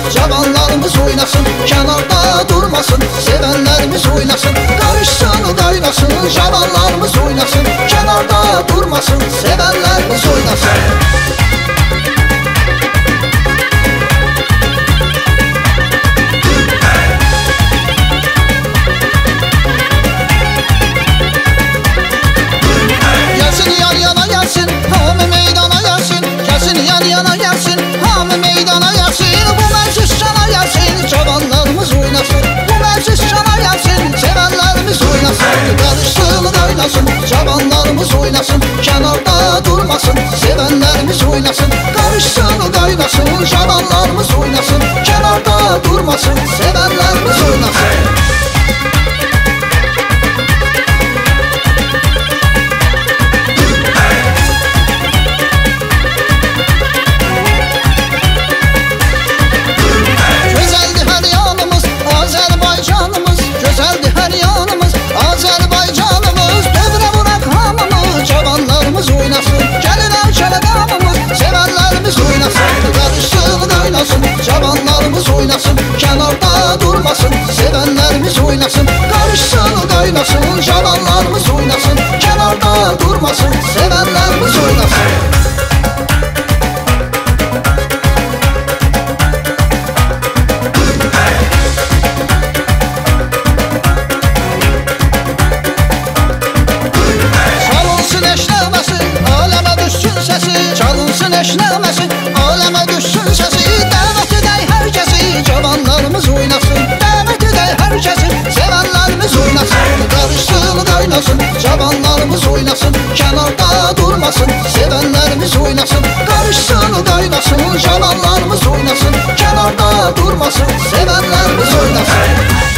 cavanlarımız oynasın, kenarda durmasın, sevenlerimiz oynasın. Karışsın kaynasın, cavanlarımız oynasın, kenarda durmasın, sevenlerimiz oynasın. Cavanlarımız oynasın, kenarda durmasın, sevenlerimiz oynasın. Karışsın kaynasın, cavanlarımız oynasın, kenarda durmasın, sevenlerimiz oynasın. Güzeldi her yanımız, Azerbaycanımız, güzeldi her yanımız, Azerbaycanımız. Cavanlarımız oynasın, gelin çelegamımız, sevenlerimiz oynasın. Karışsın kaynasın, cavanlarımız oynasın, kenarda durmasın, sevenlerimiz oynasın. Karışsın kaynasın, cavanlarımız oynasın, kenarda durmasın, sevenlerimiz oynasın. Çalınsın eşləməsin, aləmə düşsün səsi. Dəvət edək hər kəsi, cavanlarımız oynasın, dəvət edək hər kəsi, sevənlərimiz oynasın. Qarışsın qaynasın, cavanlarımız oynasın, kənarda durmasın, sevənlərimiz oynasın. Qarışsın qaynasın, cavanlarımız oynasın, kənarda durmasın, sevənlərimiz oynasın.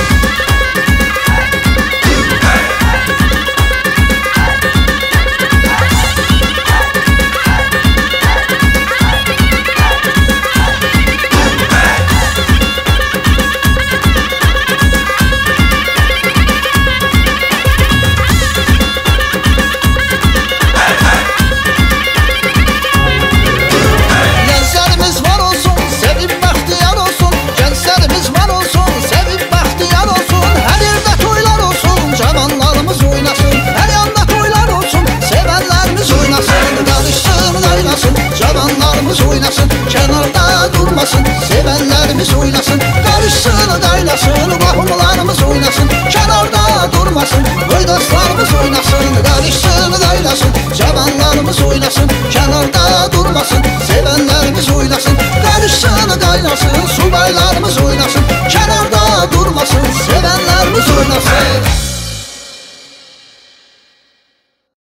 Cavanlarımız oynasın, kenarda durmasın, sevenlerimiz oynasın. Karışsın kaynasın, qohumlarımız oynasın, kenarda durmasın, boydaşlarımız oynasın. Karışsın kaynasın, cavanlarımız oynasın, kenarda durmasın, sevenlerimiz oynasın. Karışsın kaynasın, subaylarımız oynasın, kenarda durmasın, sevenlerimiz oynasın.